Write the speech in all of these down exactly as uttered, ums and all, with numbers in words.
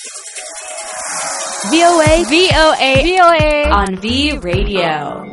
V O A V O A V O A on V Radio.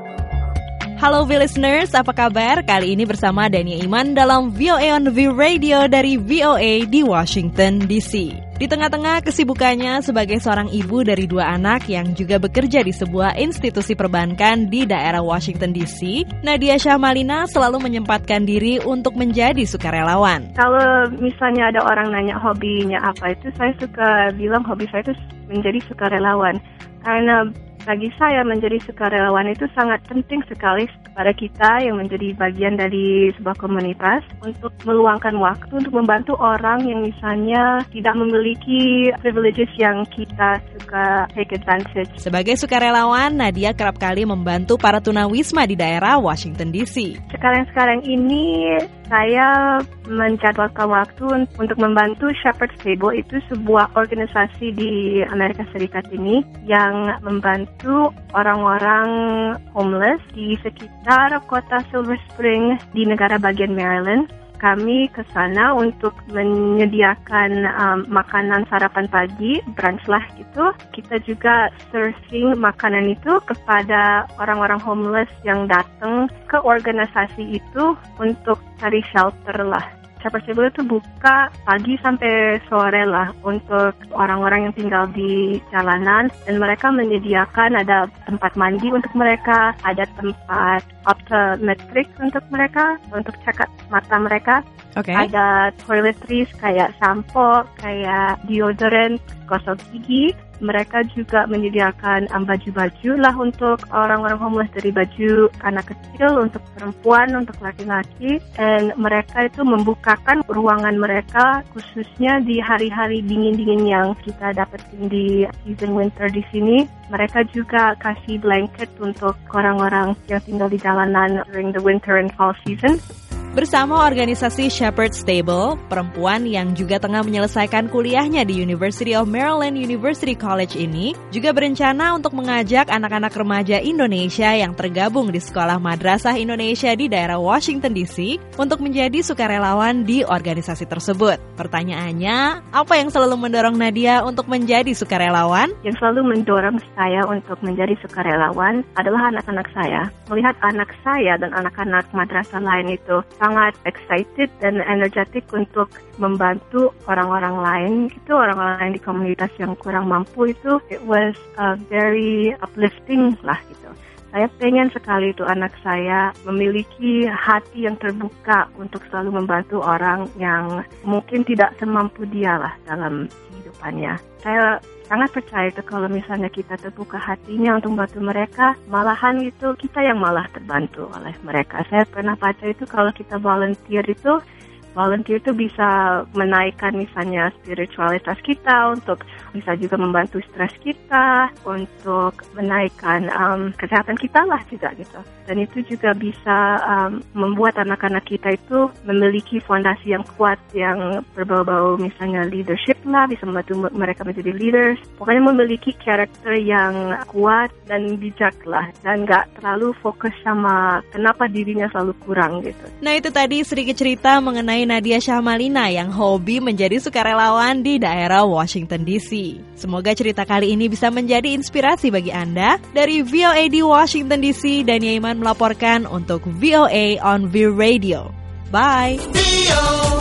Halo V listeners, apa kabar? Kali ini bersama Dania Iman dalam V O A on V Radio dari V O A di Washington D C. Di tengah-tengah kesibukannya sebagai seorang ibu dari dua anak yang juga bekerja di sebuah institusi perbankan di daerah Washington D C, Nadia Syahmalina selalu menyempatkan diri untuk menjadi sukarelawan. Kalau misalnya ada orang nanya hobinya apa itu, saya suka bilang hobi saya itu menjadi sukarelawan. Karena bagi saya menjadi sukarelawan itu sangat penting sekali kepada kita yang menjadi bagian dari sebuah komunitas untuk meluangkan waktu untuk membantu orang yang misalnya tidak memiliki privileges yang kita suka take advantage. Sebagai sukarelawan, Nadia kerap kali membantu para tunawisma di daerah Washington D C. Sekarang-sekarang ini saya menjadwalkan waktu untuk membantu Shepherd's Table, itu sebuah organisasi di Amerika Serikat ini yang membantu orang-orang homeless di sekitar kota Silver Spring di negara bagian Maryland. Kami ke sana untuk menyediakan um, makanan sarapan pagi, brunch lah gitu. Kita juga serving makanan itu kepada orang-orang homeless yang datang ke organisasi itu untuk cari shelter lah. Shepherd's Table itu buka pagi sampai sore lah untuk orang-orang yang tinggal di jalanan, dan mereka menyediakan ada tempat mandi untuk mereka, ada tempat optometric untuk mereka, untuk cek mata mereka. Okay. Ada toiletries kayak sampo, kayak deodorant, gosok gigi. Mereka juga menyediakan um, baju-baju lah untuk orang-orang homeless, dari baju anak kecil, untuk perempuan, untuk laki-laki. Dan mereka itu membukakan ruangan mereka khususnya di hari-hari dingin-dingin yang kita dapetin di season winter di sini. Mereka juga kasih blanket untuk orang-orang yang tinggal di jalanan during the winter and fall season. Bersama organisasi Shepherd's Table, perempuan yang juga tengah menyelesaikan kuliahnya di University of Maryland University College ini juga berencana untuk mengajak anak-anak remaja Indonesia yang tergabung di Sekolah Madrasah Indonesia di daerah Washington D C untuk menjadi sukarelawan di organisasi tersebut. Pertanyaannya, apa yang selalu mendorong Nadia untuk menjadi sukarelawan? Yang selalu mendorong saya untuk menjadi sukarelawan adalah anak-anak saya. Melihat anak saya dan anak-anak madrasah lain itu sangat excited dan energetik untuk membantu orang-orang lain. Itu orang-orang lain di komunitas yang kurang mampu itu, it was uh, very uplifting lah gitu. Saya pengen sekali itu anak saya memiliki hati yang terbuka untuk selalu membantu orang yang mungkin tidak semampu dia lah dalam kehidupannya. Saya sangat percaya itu kalau misalnya kita terbuka hatinya untuk membantu mereka, malahan itu kita yang malah terbantu oleh mereka. Saya pernah baca itu kalau kita volunteer itu, volunteer itu bisa menaikkan misalnya spiritualitas kita, untuk bisa juga membantu stres kita, untuk menaikkan um, kesehatan kita lah juga gitu. Dan itu juga bisa um, membuat anak-anak kita itu memiliki fondasi yang kuat, yang berbau-bau misalnya leadership lah, bisa membantu mereka menjadi leaders. Pokoknya memiliki karakter yang kuat dan bijak lah, dan gak terlalu fokus sama kenapa dirinya selalu kurang gitu. Nah, itu tadi sedikit cerita mengenai Nadia Syahmalina yang hobi menjadi sukarelawan di daerah Washington D C. Semoga cerita kali ini bisa menjadi inspirasi bagi Anda. Dari V O A di Washington D C, Dania Iman melaporkan untuk V O A on V Radio. Bye!